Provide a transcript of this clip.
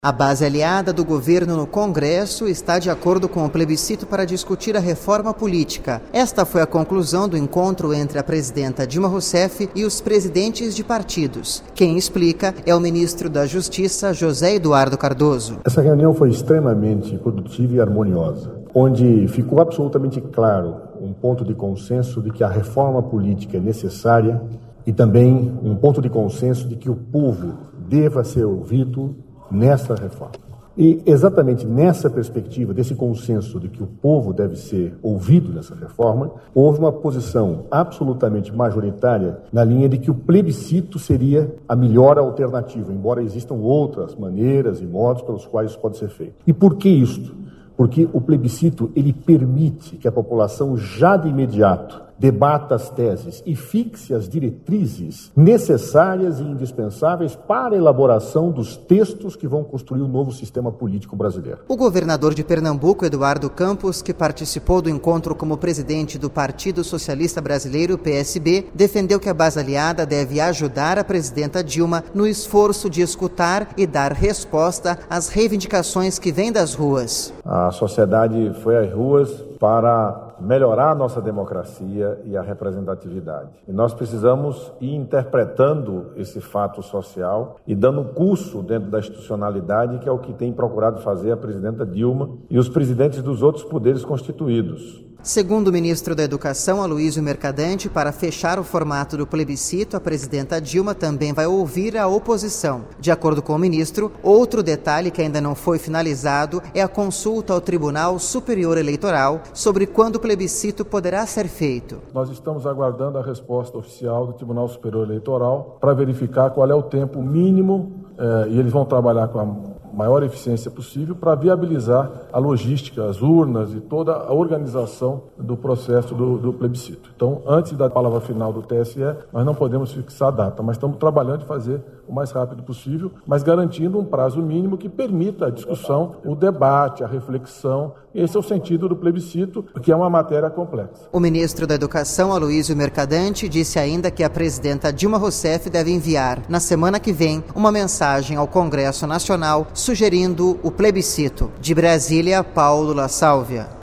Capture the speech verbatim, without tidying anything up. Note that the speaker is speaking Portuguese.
A base aliada do governo no Congresso está de acordo com o plebiscito para discutir a reforma política. Esta foi a conclusão do encontro entre a presidenta Dilma Rousseff e os presidentes de partidos. Quem explica é o ministro da Justiça, José Eduardo Cardoso. Essa reunião foi extremamente produtiva e harmoniosa, onde ficou absolutamente claro um ponto de consenso de que a reforma política é necessária e também um ponto de consenso de que o povo deva ser ouvido nessa reforma. E exatamente nessa perspectiva, desse consenso de que o povo deve ser ouvido nessa reforma, houve uma posição absolutamente majoritária na linha de que o plebiscito seria a melhor alternativa, embora existam outras maneiras e modos pelos quais isso pode ser feito. E por que isto? Porque o plebiscito ele permite que a população já de imediato debata as teses e fixe as diretrizes necessárias e indispensáveis para a elaboração dos textos que vão construir o novo sistema político brasileiro. O governador de Pernambuco, Eduardo Campos, que participou do encontro como presidente do Partido Socialista Brasileiro, P S B, defendeu que a base aliada deve ajudar a presidenta Dilma no esforço de escutar e dar resposta às reivindicações que vêm das ruas. A sociedade foi às ruas para melhorar a nossa democracia e a representatividade. E nós precisamos ir interpretando esse fato social e dando curso dentro da institucionalidade, que é o que tem procurado fazer a presidenta Dilma e os presidentes dos outros poderes constituídos. Segundo o ministro da Educação, Aloysio Mercadante, para fechar o formato do plebiscito, a presidenta Dilma também vai ouvir a oposição. De acordo com o ministro, outro detalhe que ainda não foi finalizado é a consulta ao Tribunal Superior Eleitoral sobre quando o plebiscito poderá ser feito. Nós estamos aguardando a resposta oficial do Tribunal Superior Eleitoral para verificar qual é o tempo mínimo eh, e eles vão trabalhar com a maior eficiência possível para viabilizar a logística, as urnas e toda a organização do processo do, do plebiscito. Então, antes da palavra final do T S E, nós não podemos fixar a data, mas estamos trabalhando de fazer o mais rápido possível, mas garantindo um prazo mínimo que permita a discussão, o debate, a reflexão. Esse é o sentido do plebiscito, que é uma matéria complexa. O ministro da Educação, Aloysio Mercadante, disse ainda que a presidenta Dilma Rousseff deve enviar, na semana que vem, uma mensagem ao Congresso Nacional sugerindo o plebiscito. De Brasília, Paulo La Sálvia.